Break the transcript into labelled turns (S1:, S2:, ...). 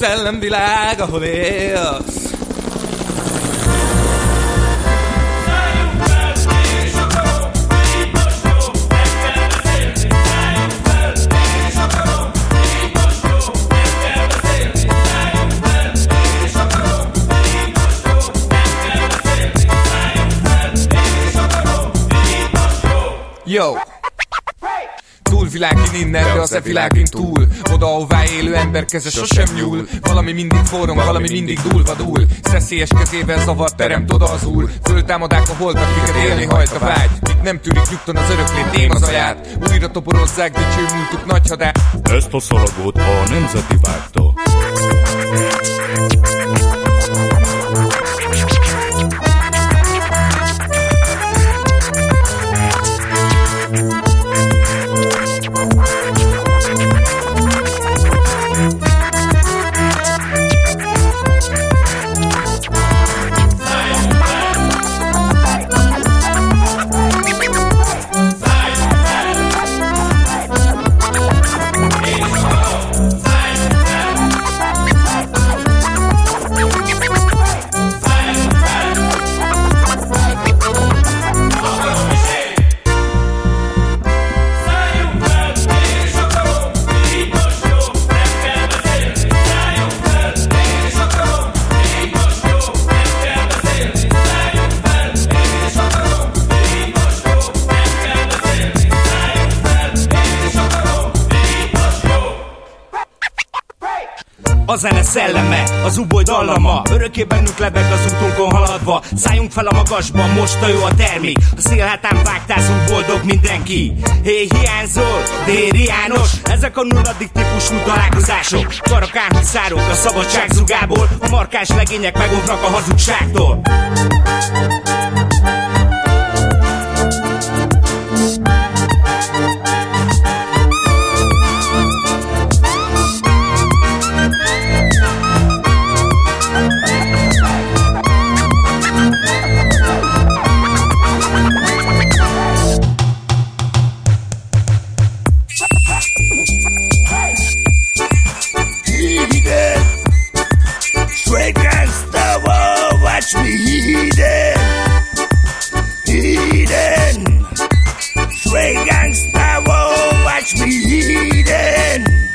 S1: szellemvilág, ahol élsz. Yo! Túlvilágin innen, de az e világin túl. Oda, ahová élő ember keze sosem nyúl. Valami mindig forrong, valami mindig dúl. Szeszélyes kezével zavart teremt oda az úr. Föltámadák a holtak, miket élni hajt a vágy. Mik nem tűrik nyugton az öröklét ém az aját. Újra toporozzák dicső múltuk nagy hadát.
S2: Ezt a szalagot a Nemzeti vágta.
S3: A zene szelleme, az uboly dallama, örökké bennünk lebeg az útunkon haladva. Szálljunk fel a magasba, most a jó a termék. A szél hátán vágtázunk, boldog mindenki. Hé, hiányzol, Déri János. Ezek a nulladik típusú találkozások. Karakán huszárok a szabadság zugából. A markáns legények megóvnak a hazugságtól.
S4: Straight gangsta, whoa, watch me heathen. Straight gangsta, whoa, watch me heathen.